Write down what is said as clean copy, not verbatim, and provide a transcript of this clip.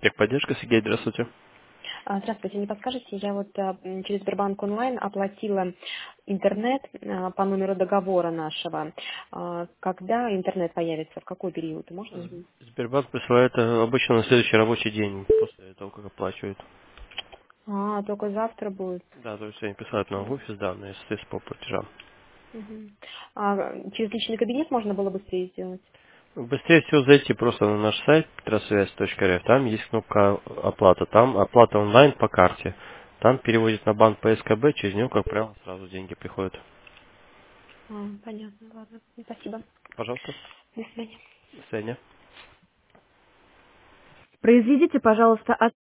Техподдержка, Сергей, здравствуйте. Здравствуйте, не подскажете, я через Сбербанк онлайн оплатила интернет по номеру договора нашего. Когда интернет появится, в какой период? Можно узнать? Сбербанк присылает обычно на следующий рабочий день после того, как оплачивают. Только завтра будет. Да, то есть они присылают нам в офис данные средств по платежам. Мгм. Через личный кабинет можно было быстрее сделать? Быстрее всего зайти просто на наш сайт petrosвязь.рф. Там есть кнопка оплата. Там оплата онлайн по карте. Там переводит на банк по СКБ, через него, как правило, сразу деньги приходят. Понятно, ладно. Спасибо. Пожалуйста. До свидания. До свидания. Произведите, пожалуйста,